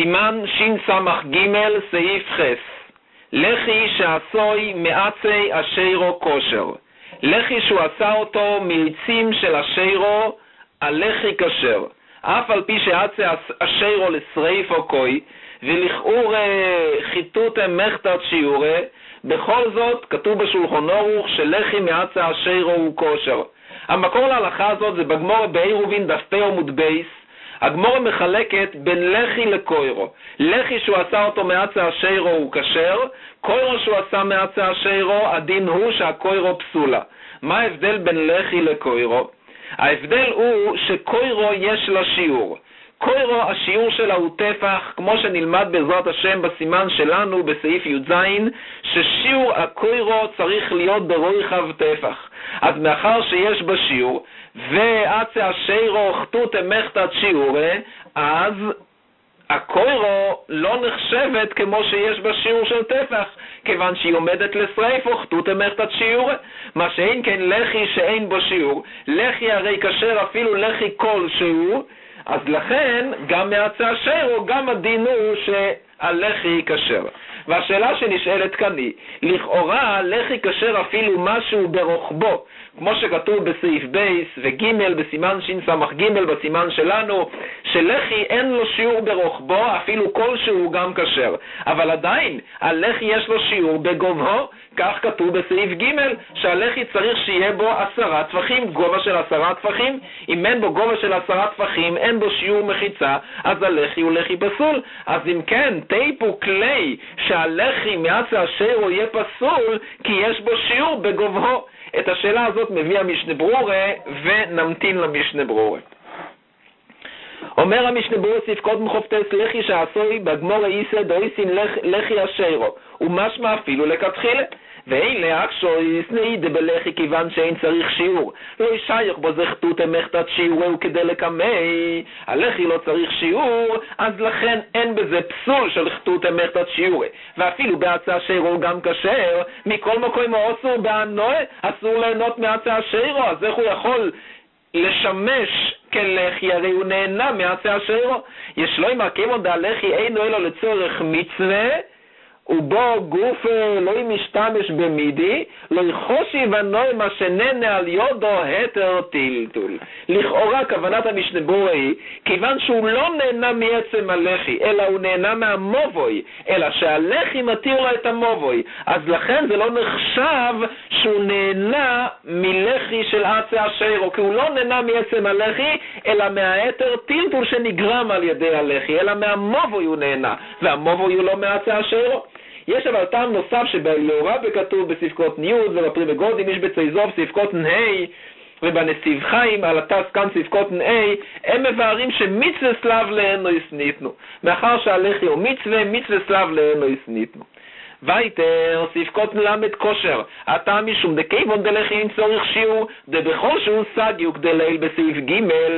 סימן שס"ג סעיף חס. לחי שעשוי מעצי אשירו כושר. לחי שהוא עשה אותו מעצים של אשירו, הלחי כשר. אף על פי שעצי אשירו לשריף או קוי, ולכאור חיתות מחתת שיעורי, בכל זאת כתוב בשולחן ערוך שלחי מעצי אשירו הוא כושר. המקור להלכה הזאת זה בגמורה בעירובין דף פ עמוד בייס. הגמורה מחלקת בין לחי לקוירו. לחי שהוא עשה אותו מעצי אשירו הוא כשר, קוירו שהוא עשה מעצי אשירו, הדין הוא שהקוירו פסולה. מה ההבדל בין לחי לקוירו? ההבדל הוא שקוירו יש לה שיעור. קוירו, השיעור שלה הוא טפח, כמו שנלמד בעזרת השם בסימן שלנו בסעיף י"ז, ששיעור הקוירו צריך להיות ברוחב טפח. אז מאחר שיש בה שיעור, ועצי אשירו חטות מחתת שיעורי, אז הקוירו לא נחשבת כמו שיש בה שיעור של טפח, כיוון שהיא עומדת לשריף או חטות מחתת שיעורי. מה שאין כן לחי שאין בו שיעור, לחי הרי כשר אפילו לחי כלשהו, אז לכן גם מעצי אשירו גם הדין הוא שהלחי כשר. והשאלה שנשאלת כאן היא, לכאורה לחי כשר אפילו משהו ברוחבו, כמו שכתוב בסעיף בייס וג' בסימן שס"ג בסימן שלנו, שלחי אין לו שיעור ברוחבו, אפילו כלשהו גם כשר. אבל עדיין, הלחי יש לו שיעור בגובהו, כך כתוב בסעיף ג' שהלחי צריך שיהיה בו 10 טפחים, גובה של 10 טפחים. אם אין בו גובה של 10 טפחים, אין בו שיעור מחיצה, אז הלחי הוא לחי פסול. אז אם כן, תיפו כלי שהלחי מעצי אשירו יהיה פסול, כי יש בו שיעור בגובהו. את השאלה הזאת מביא המשנה ברורה, ונמתין למשנה ברורה. אומר המשנה ברורה סעיף קודם חופטס לחי שעשוי בגמור איסא דויסין לחי אשירו, ומשמע אפילו לכתחילה. ואין להקשוי סנאידה בלחי כיוון שאין צריך שיעור. לא ישייך בו זכתות מחתת שיעורהו כדי לקמי. הלחי לא צריך שיעור, אז לכן אין בזה פסול של חתות מחתת שיעורי. ואפילו בעצי אשירו גם כשר, מכל מקום אסור בענוע, אסור ליהנות מעצי אשירו, אז איך הוא יכול לשמש כלחי? הרי הוא נהנה מעצי אשירו. יש לו עם כיוון דהלחי אינו אלו לצורך מצווה, ובו גוף לא משתמש במידי, לא יחושי ונוי מה שננה על יודו היתר טלטול. לכאורה כוונת המשנה ברורה היא, כיוון שהוא לא נהנה מעצם הלחי, אלא הוא נהנה מהמובוי, אלא שהלחי מתיר לו את המובוי, אז לכן זה לא נחשב שהוא נהנה מלחי של עצי אשירו, כי הוא לא נהנה מעצם הלחי, אלא מהיתר טלטול שנגרם על ידי הלחי, אלא מהמובוי הוא נהנה, והמובוי הוא לא מעצי אשירו. יש אבל טעם נוסף שבלאורה בכתוב בספקות ניוד ובפרי בגודים יש בצייזוב ספקות נהי, ובנסיב חיים על התס כאן ספקות נהי, הם מבארים שמצווה סלב לאינו יסניתנו, מאחר שהלחי הוא מצווה סלב לאינו יסניתנו. וייטר ספקות נלמד כושר, הטעם משום דכיוון דלחי אין צורך שיעור, דבכל שהוא סגיוק דליל בסעיף ג'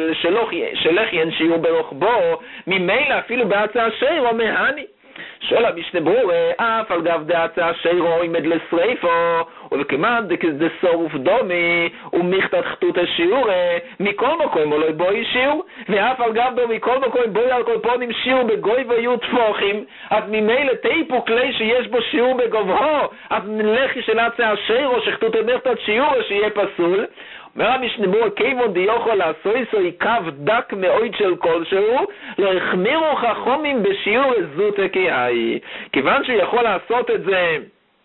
שלחי אין שיעור ברוחבו, ממילא אפילו בעצי אשירו מהני. שואל המשנה ברורה, אף על גב דעצי אשירו עומד לשריפו, וכמעט דסורוף דומי, ומכתת חטות השיעור, מכל מקום אולי בואי שיעור, ואף על גב דו מכל מקום בואי על כל פונים שיעור בגוי ויהיו תפוחים, אז ממילא תיפו כלי שיש בו שיעור בגובהו, אז לחי של עצי אשירו, שחטות המכתת שיעור, שיהיה פסול. אומר המשנה ברורה, כיוון דיוכל לעשויסוי קו דק מאוד של כלשהו, לא החמירו חכמים בשיעור זוטה כהי. כיוון שהוא יכול לעשות את זה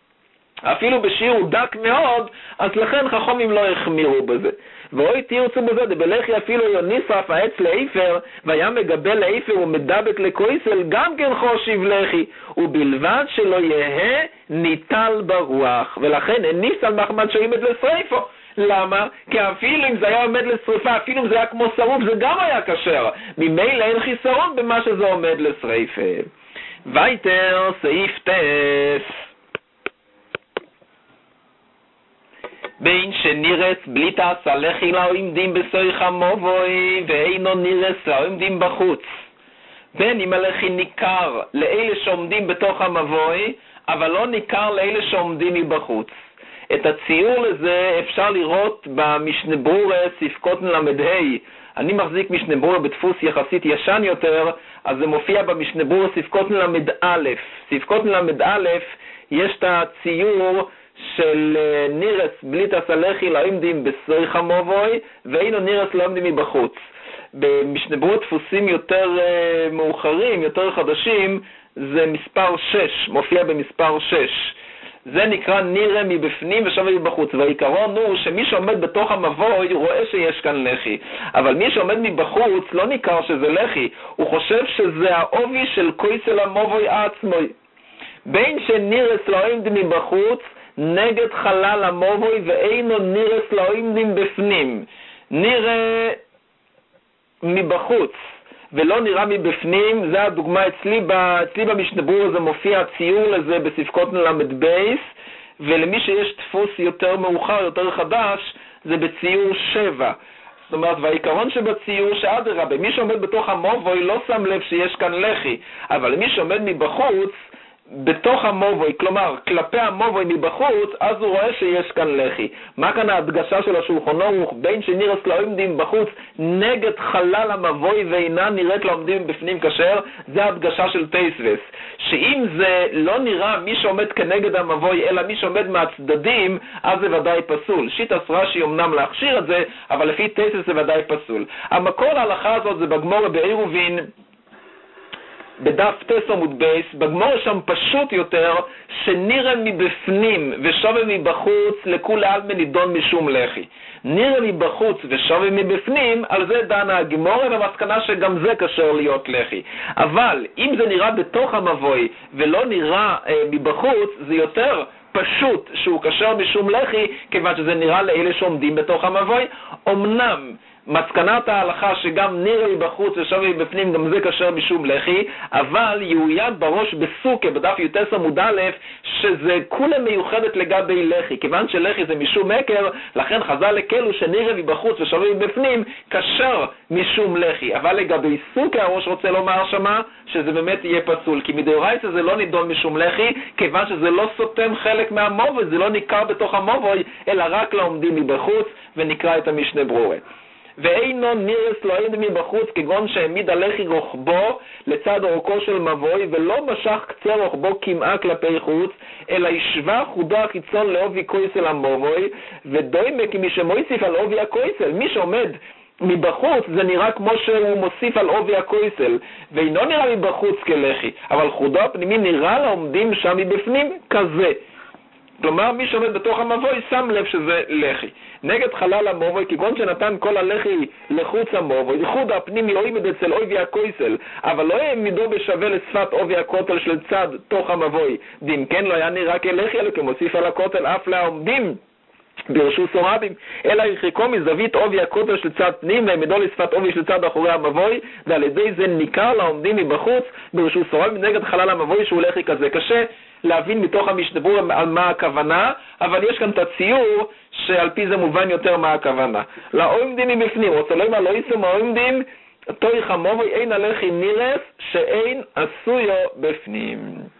אפילו בשיעור דק מאוד, אז לכן חכמים לא החמירו בזה. ואוי תירצו בזה, דבלחי אפילו יוניסף העץ לאיפר, והיה מגבל לאיפר ומדבק לקויסל, גם כן חושיב לחי, ובלבד שלא יהיה ניטל ברוח, ולכן הניס על מחמד שעומד לשריפו. למה? כי אפילו אם זה היה עומד לשריפה, אפילו אם זה היה כמו שרוף, זה גם היה כשר. ממילא אין חיסרון במה שזה עומד לשריפה. וייטר סעיף טס. בין שנרס בלי תעשה לחי לא עומדים בסויך המובוי, ואינו נרס לא עומדים בחוץ. בין אם הלחי ניכר לאלה שעומדים בתוך המבוי, אבל לא ניכר לאלה שעומדים מבחוץ. את הציור לזה אפשר לראות במשנה ברורה ספקות נלמד ה'. אני מחזיק משנה ברורה בדפוס יחסית ישן יותר, אז זה מופיע במשנה ברורה ספקות למד א', יש את הציור של נירס בליטס הלחי לא עומדים בסריך המובוי, ואינו נירס לא עומדים מבחוץ. במשנה ברורה דפוסים יותר מאוחרים, יותר חדשים, זה מספר 6, מופיע במספר 6. זה נקרא נירה מבפנים ושווה מבחוץ, והעיקרון הוא שמי שעומד בתוך המבוי רואה שיש כאן לחי, אבל מי שעומד מבחוץ לא ניכר שזה לחי, הוא חושב שזה העובי של כויסל המבוי עצמוי. בין שנירס לא עומדים מבחוץ נגד חלל המבוי ואינו נירס לא עומדים בפנים. נראה מבחוץ ולא נראה מבפנים, זה הדוגמה אצלי במשנה ברורה, זה מופיע ציור לזה בספקות למד בייס, ולמי שיש דפוס יותר מאוחר, יותר חדש, זה בציור 7. זאת אומרת, והעיקרון שבציור שאדרבה, מי שעומד בתוך המובוי לא שם לב שיש כאן לחי, אבל מי שעומד מבחוץ, בתוך המובוי, כלומר, כלפי המובוי מבחוץ, אז הוא רואה שיש כאן לחי. מה כאן ההדגשה של השולחן ערוך? בין שנירס לא עומדים בחוץ נגד חלל המבוי ואינה נראית לא עומדים בפנים כשר, זה ההדגשה של תייסבס. שאם זה לא נראה מי שעומד כנגד המבוי, אלא מי שעומד מהצדדים, אז זה ודאי פסול. שיטס רש"י אמנם להכשיר את זה, אבל לפי תייסבס זה ודאי פסול. המקור להלכה הזאת זה בגמורה בעירובין, בדף טס עמוד בייס, בגמור שם פשוט יותר, שנראה מבפנים ושווה מבחוץ לכולי עלמא נידון משום לחי. נראה מבחוץ ושווה מבפנים, על זה דנה הגמורה, ומסקנה שגם זה קשר להיות לחי. אבל אם זה נראה בתוך המבוי ולא נראה מבחוץ, זה יותר פשוט שהוא קשר משום לחי, כיוון שזה נראה לאלה שעומדים בתוך המבוי. אמנם מסקנת ההלכה שגם נראה מבחוץ ושווה מבפנים, גם זה קשר משום לחי, אבל יהויד בראש בסוכה בדף י"ט עמוד א' שזה כולה מיוחדת לגבי לחי, כיוון שלחי זה משום מקר, לכן חז"ל הקלו שנראה מבחוץ ושווה מבפנים קשר משום לחי. אבל לגבי סוכה הראש רוצה לומר שמה שזה באמת יהיה פסול, כי מדאורייתא זה לא נידון משום לחי, כיוון שזה לא סותם חלק מהמובוי, זה לא ניכר בתוך המובוי, אלא רק לעומדים מבחוץ, ונקרא את המשנה ברורה. ואינו נירס לא עומד מבחוץ, כגון שהעמיד הלחי רוחבו לצד אורכו של מבוי, ולא משך קצה רוחבו כמעה כלפי חוץ, אלא השווה חודו החיצון לעובי כויסל המבוי, ודוימה כמי שמוסיף על עובי הכויסל. מי שעומד מבחוץ זה נראה כמו שהוא מוסיף על עובי הכויסל, ואינו נראה מבחוץ כלחי, אבל חודו הפנימי נראה לעומדים שם מבפנים כזה. כלומר, מי שעומד בתוך המבוי שם לב שזה לחי. נגד חלל המובוי, כגון שנתן כל הלחי לחוץ המובוי, חוד הפנים לא עומד אצל עובי הכויסל, אבל לא העמידו בשווה לשפת עובי הכותל של צד תוך המבוי, דין כן לא היה נראה כלחי, אלא כמוסיף על הכותל אף לעומדים ברשוס רבים, אלא הרחיקו מזווית עובי הכותל של צד פנים והעמידו לשפת עובי של צד אחורי המבוי, ועל ידי זה ניכר לעומדים מבחוץ ברשוס רבים נגד חלל המבוי שהוא לחי כזה. קשה להבין מתוך המשנה ברורה על מה הכוונה, אבל יש כאן את הציור שעל פי זה מובן יותר מה הכוונה. לעומדים מבפנים, רוצה לומר לא יישום העומדים תויך המובוי אין הלחי נירס שאין עשויו בפנים.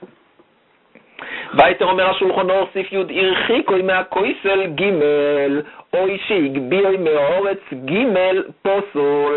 ויתר אומר השולחן ערוך סעיף י' הרחיקוי מהכויסל ג' אוי שהגביאוי מהאורץ ג' פוסול.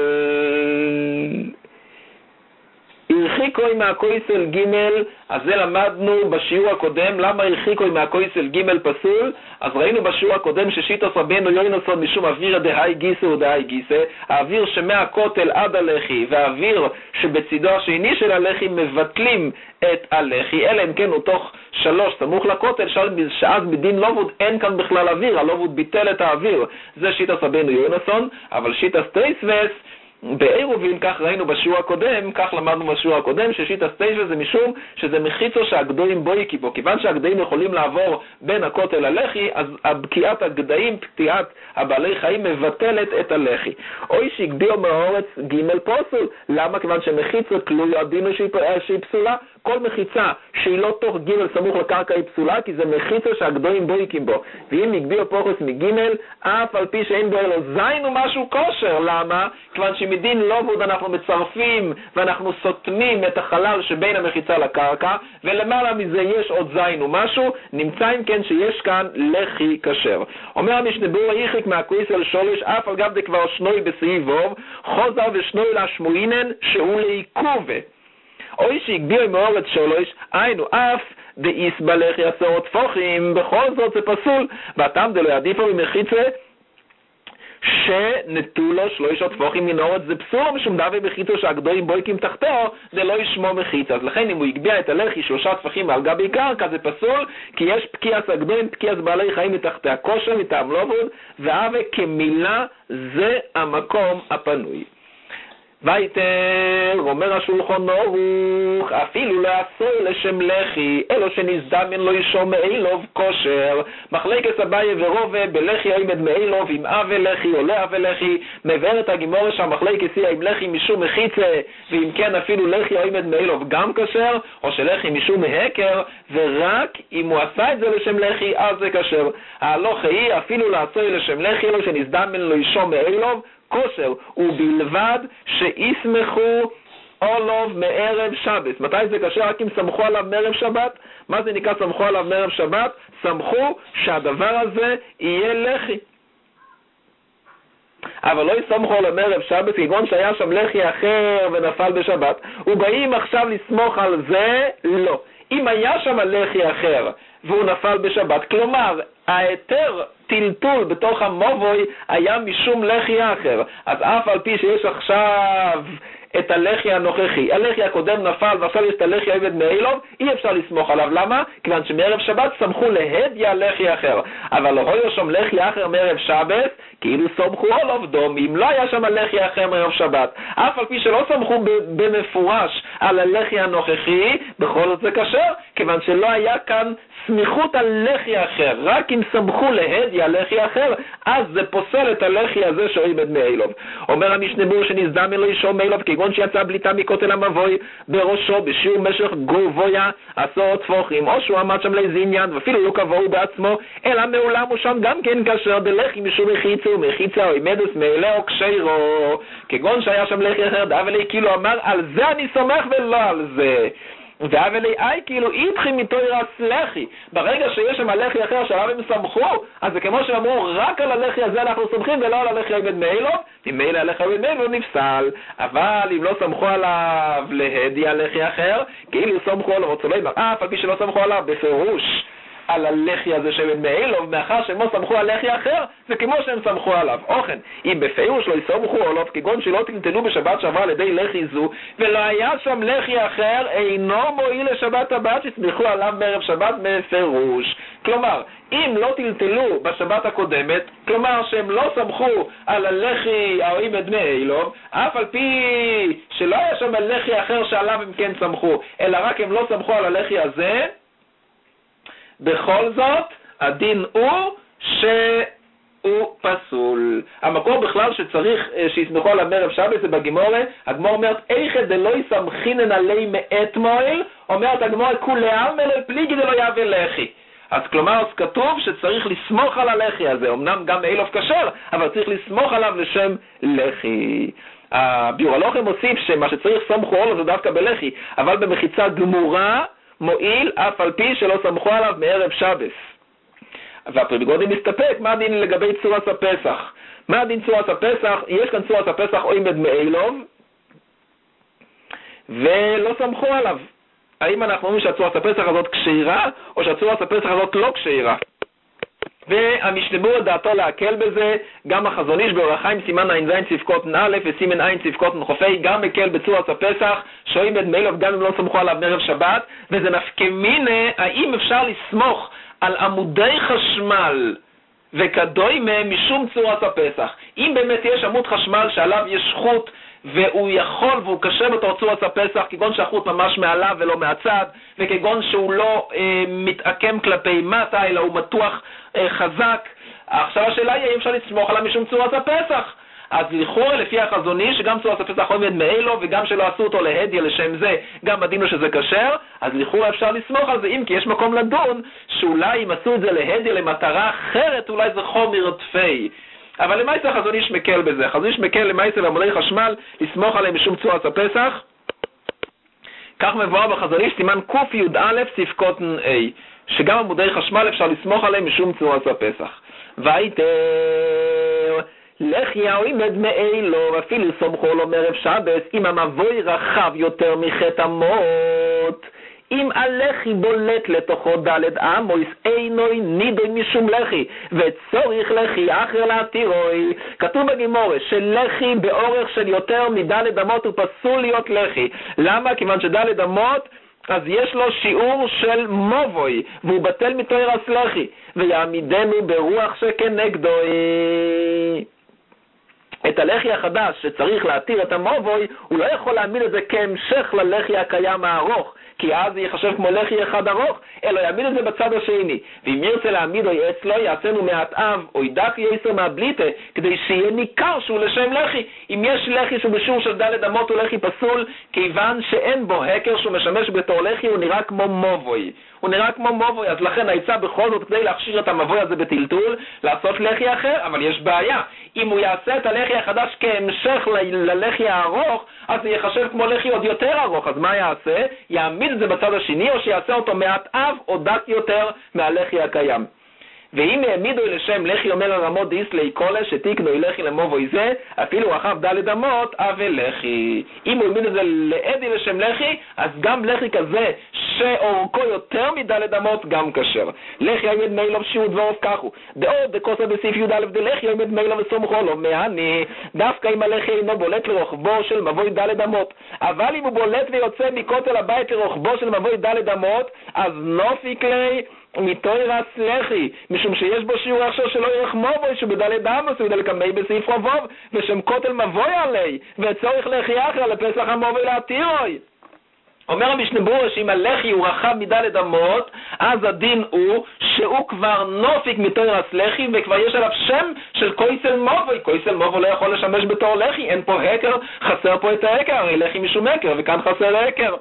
הרחיקוי מהכויסל ג', אז זה למדנו בשיעור הקודם. למה הרחיקוי מהכויסל ג' פסול? אז ראינו בשיעור הקודם ששיטת רבנו יוינסון משום אוויר דהי גיסא ודהי גיסא, האוויר שמהכותל עד הלחי והאוויר שבצידו השני של הלחי מבטלים את הלחי, אלא אם כן הוא תוך 3 סמוך לכותל, שאז מדין לובוד אין כאן בכלל אוויר, הלובוד ביטל את האוויר. זה שיטת רבנו יוינסון. אבל שיטת תייסבס בעירובין, כך ראינו בשיעור הקודם, כך למדנו בשיעור הקודם, ששיטת תייסבס זה משום שזה מחיצו שהגדיים בויקי בו, כיוון שהגדיים יכולים לעבור בין הכותל ללחי, אז הבקיעת הגדיים, פתיעת הבעלי חיים מבטלת את הלחי. אוי שהגביאו מהאורץ ג' פוסול. למה? כיוון שמחיצה תלוי הדינו שהיא פסולה. כל מחיצה שהיא לא תוך ג' סמוך לקרקע היא פסולה, כי זה מחיצה שהגדיים בויקים בו. ואם הגביאו פוחס מג' אף על פי שאין בו אלו זין ומשהו כושר. למה? כיוון שמדין לובוד אנחנו מצרפים ואנחנו סותמים את החלל שבין המחיצה לקרקע, ולמעלה מזה יש עוד זין ומשהו, נמצא אם כן שיש כאן לחי כשר. אומר המשנה ברורה יחיק מהכויסל שולש, אף על גב זה כבר שנוי בסעיף ווב, חוזר ושנוי להשמועינן שהוא לעיכובה. אוי שהגביעו מאורץ שלוש, היינו אף דאיס בלחי 10 טפוחים, בכל זאת זה פסול, והטעם דלא יעדיפו במחיצה, שנטו לו 3 טפוחים מן אורץ, זה פסול משום דווי בחיצו שהגדולים בויקים תחתיו, זה לא ישמו מחיצה. אז לכן אם הוא הגביע את הלחי 3 טפחים על גבי קרקע, זה פסול, כי יש פקיעס הגדולים, פקיעס בעלי חיים מתחתי הכושר, מטעם לא בוד, והווה כמילה זה המקום הפנוי. ויתר, אומר השולחן ערוך, אפילו לעשוי לשם לחי, אלו שנזדמן לו ישום מאילוב כושר. מחלקת אביי ורובה בלחי עמד מאילוב, עם אבה לחי או לאבה לחי, מבארת הגימורה שהמחלקת היא עם לחי משום מחיצה, ואם כן אפילו לחי עמד מאילוב גם כשר, או שלחי משום מהקר, ורק אם הוא עשה את זה לשם לחי, אז זה כשר. ההלוכה היא אפילו לעשוי לשם לחי, אלו שנזדמן לו ישום מאילוב, כושר, ובלבד שיסמכו עולוב מערב שבת. מתי זה קשה? רק אם סמכו עליו מערב שבת. מה זה נקרא סמכו עליו מערב שבת? סמכו שהדבר הזה יהיה לחי. אבל לא יסמכו עליו מערב שבת, כגון שהיה שם לחי אחר ונפל בשבת. ובאים עכשיו לסמוך על זה? לא. אם היה שם לחי אחר והוא נפל בשבת, כלומר, היתר טלטול בתוך המובוי היה משום לחי אחר, אז אף על פי שיש עכשיו את הלחי הנוכחי, הלחי הקודם נפל ועכשיו יש את הלחי עבד מאילוב, אי אפשר לסמוך עליו. למה? כיוון שמערב שבת סמכו להדיה לחי אחר, אבל לא היה שם לחי אחר מערב שבת, כאילו סמכו עליו דום. אם לא היה שם לחי אחר מערב שבת, אף על פי שלא סמכו במפורש על הלחי הנוכחי, בכל זאת זה כשר, כיוון שלא היה כאן סמיכות על לחי אחר. רק אם סמכו להדיה לחי אחר, אז זה פוסל את הלחי הזה שעבד מאילוב. אומר המשנה ברורה שנזדמן לו ישום מאילוב, כגון שיצא בליטה מכותל המבוי בראשו בשיעור משך גובויה 10 טפוחים, או שהוא עמד שם לאיזה עניין ואפילו לא קבעו בעצמו, אלא מעולם הוא שם גם כן כשר בלחי משום מחיצה, ומחיצה או עמדוס מעילה או קשירו, כגון שהיה שם לחי אחר, דאבלי כאילו אמר על זה אני סומך ולא על זה. ואבלי כאילו איתכם מתוירס לחי, ברגע שיש שם הלחי אחר שעליו הם סמכו, אז זה כמו שאמרו רק על הלחי הזה אנחנו סומכים ולא על הלחי עבד מאילוב, אם מילא הלחי עבד מאילוב נפסל. אבל אם לא סמכו עליו להדי הלחי אחר, כאילו סמכו עליו רוצה לא ימר, אף על פי שלא סמכו עליו בפירוש על הלחי הזה שעבד מאילוב, מאחר שהם לא סמכו על לחי אחר, זה כמו שהם סמכו עליו. אוכן, אם בפירוש לא יסמכו עליו, כגון שלא טלטלו בשבת שעברה על ידי לחי זו, ולא היה שם לחי אחר, אינו מועיל לשבת הבאה שסמכו עליו בערב שבת בפירוש. כלומר, אם לא טלטלו בשבת הקודמת, כלומר שהם לא סמכו על הלחי העמד מאילוב, אף על פי שלא היה שם לחי אחר שעליו הם כן סמכו, אלא רק הם לא סמכו על הלחי הזה, בכל זאת, הדין הוא שהוא פסול. המקור בכלל שצריך שיסמכו עליו מערב שבת זה בגימורה. הגמורה אומרת, איכא דלא יסמכינן עלי מאתמול, אומרת הגמורה, כולי עלמא לא פליגי דלא יהווה לחי. אז כלומר, אז כתוב שצריך לסמוך על הלחי הזה. אמנם גם מאילוב כשר, אבל צריך לסמוך עליו לשם לחי. הביאור הלוחם מוסיף שמה שצריך סמכו עליו זה דווקא בלחי, אבל במחיצה גמורה, מועיל אף על פי שלא סמכו עליו מערב שבת. והפריגודים מסתפק, מה הדין לגבי צורת הפסח? מה הדין צורת הפסח? יש כאן צורת הפסח או עמד מאילוב, ולא סמכו עליו. האם אנחנו אומרים שהצורת הפסח הזאת כשרה, או שהצורת הפסח הזאת לא כשרה? והמשנה ברורה דעתו להקל בזה, גם החזון איש באור החיים סימן ע"ז צפקות א' וסימן ע' צפקות חופי, גם מקל בצורת הפסח, שעמד מאילוב גם אם לא סמכו עליו מערב שבת, וזה נפקא מינה, האם אפשר לסמוך על עמודי חשמל וכדומה משום צורת הפסח? אם באמת יש עמוד חשמל שעליו יש חוט, והוא יכול והוא קשה בתור צורת הפסח, כגון שהחוט ממש מעליו ולא מהצד, וכגון שהוא לא מתעקם כלפי מטה, אלא הוא מתוח חזק. עכשיו השאלה היא, אפשר לסמוך עליו משום צורת הפסח? אז לכאורה לפי החזוני שגם צורת הפסח עומד מאילו, וגם שלא עשו אותו להדיה לשם זה, גם הדין הוא שזה כשר, אז לכאורה אפשר לסמוך על זה, אם כי יש מקום לדון, שאולי אם עשו את זה להדיה למטרה אחרת, אולי זה חומר תפי. אבל למעשה החזון איש מקל בזה. החזון איש מקל למעשה בעמודי חשמל לסמוך עליהם משום צורת הפסח. כך מבואר בחזון איש סימן קי"א צפקות A, שגם עמודי חשמל אפשר לסמוך עליהם משום צורת הפסח. ויתר לחי העומד מאילו, אפילו סומכו לו מערב שבת, אם המבוי רחב יותר מחטא אמות. אם הלחי בולט לתוכו דלת אמויס, אינוי נידוי משום לחי, וצורך לחי אחר להתירוי. כתוב בגימורה שלחי באורך של יותר מדלת אמות הוא פסול להיות לחי. למה? כיוון שדלת אמות אז יש לו שיעור של מובוי, והוא בטל מתוירס לחי, ויעמידנו ברוח שכנגדו. את הלחי החדש שצריך להתיר את המובוי, הוא לא יכול להעמיד את זה כהמשך ללחי הקיים הארוך, כי אז זה יחשב כמו לחי אחד ארוך, אלא יעמיד את זה בצד השני. ואם ירצה להעמיד או אצלו, יעשינו מעט אב, או ידק יסר מהבליטה, כדי שיהיה ניכר שהוא לשם לחי. אם יש לחי שהוא בשיעור של דלת אמות הוא לחי פסול, כיוון שאין בו הקר שהוא משמש בתור לחי, הוא נראה כמו מובוי. הוא נראה כמו מובוי, אז לכן העצה בכל זאת כדי להכשיר את המבוי הזה בטלטול, לעשות לחי אחר, אבל יש בעיה. אם הוא יעשה את הלחי החדש כהמשך ללחי הארוך, אז זה יחשב כמו לחי עוד יותר ארוך. אז מה יעשה? יעמיד את זה בצד השני, או שיעשה אותו מעט אב או דק יותר מהלחי הקיים. ואם העמידו לשם לחי אומר הרמות דיסלי קולה שתיקנו לחי למובוי זה, אפילו רחב דלת אמות אבל לחי. אם הוא העמיד את זה לעדי לשם לחי, אז גם לחי כזה שאורכו יותר מדלת אמות גם כשר. לחי עמד מילוב שיעור דבורף ככו, דעות דקוסה בסעיף י' א' דלחי עמד מילוב וסומכו לו, מהני דווקא אם הלחי אינו בולט לרוחבו של מבוי דלת אמות, אבל אם הוא בולט ויוצא מכותל הבית לרוחבו של מבוי דלת אמות, אז נופיק לי מתוירס לחי, משום שיש בו שיעור עכשיו שלא ירך מבוי שבדלת אמות הוא דלקמי בסעיף רבוב ושם כותל מבוי עלי, וצורך לחי אחר לפסח המובוי להתירוי. אומר המשנה ברורה שאם הלחי הוא רחב מדלת אמות, אז הדין הוא שהוא כבר נופיק מתוירס לחי, וכבר יש עליו שם של קויסל מובוי. קויסל מובוי לא יכול לשמש בתור לחי, אין פה הקר, חסר פה את ההקר, הרי לחי משום הקר, וכאן חסר הקר.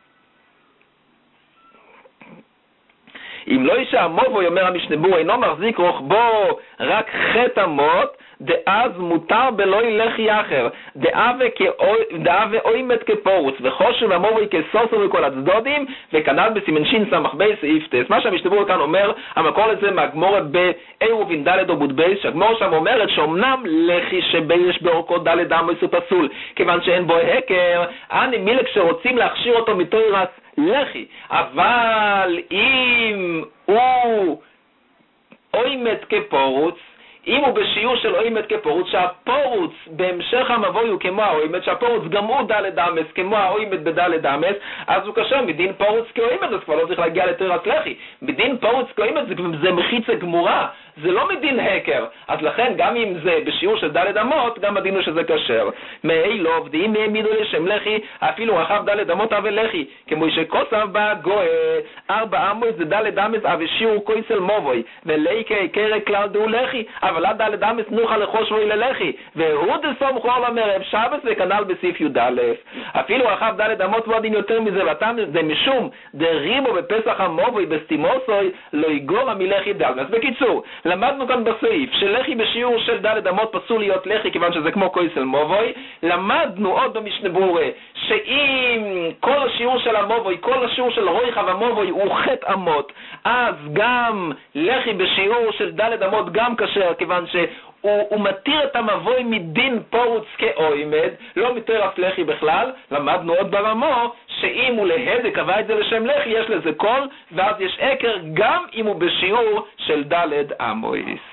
אם לא אישה המובוי, אומר המשנה ברורה, אינו מחזיק רוחבו רק חטא אמות, דאז מותר בלוי לחי אחר, דאה ואוימת כפורוץ, וחושב המובוי כסוסר וכל הצדודים, וכנ"ל בסימן שין סמך בי סעיף טס. מה שהמשנה ברורה כאן אומר, המקור לזה מהגמורה בעירובין ד' או ב' בייס, שהגמורה שם אומרת שאומנם לחי שיש באורכו ד' אמויס הוא פסול, כיוון שאין בו הקר, אני מילה כשרוצים להכשיר אותו מתוירס לחי, אבל אם הוא אוימת כפורוץ, אם הוא בשיעור של אוימת כפורוץ, שהפורוץ בהמשך המבוי הוא כמו האוימת, שהפורוץ גם הוא דלת אמס כמו האוימת בדלת אמס, אז הוא קשר מדין פורוץ כאוימת, אז כבר לא צריך להגיע לתוירס לחי. מדין פורוץ כאוימת זה מחיצה גמורה, זה לא מדין הקר, אז לכן גם אם זה בשיעור של דלת אמות, גם הדין הוא שזה קשר. מאילו עובדים העמידו לשם לחי, אפילו רחב דלת אמות אבל לחי, כמו שכוסף בגוה, 4 אמות זה דלת אמס אבל שיעור קויסל מובוי, וליקי קרא כלל דו לחי, אבל עד דלת אמס נוחה לחושבוי ללחי, והוא דסומכו על המרב שבת וכנ"ל בסעיף י"א. אפילו רחב דלת אמות ועדין יותר מזה, ואתם זה משום דריבו בפסח המובוי בסטימוסוי לא יגור מלחי דלת. בקיצור, למדנו כאן בסעיף שלחי בשיעור של דלת אמות פסול להיות לחי כיוון שזה כמו קויסל מובוי. למדנו עוד במשנה ברורה שאם כל השיעור של המובוי, כל השיעור של רויחב המובוי הוא חטא אמות, אז גם לחי בשיעור של דלת אמות גם כשר, כיוון שהוא מתיר את המבוי מדין פורוץ כאוימד, לא מתוירס לחי בכלל. למדנו עוד ברמו שאם הוא להדק קבע את זה לשם לחי, יש לזה קול, ואז יש עקר גם אם הוא בשיעור של דלת אמויס.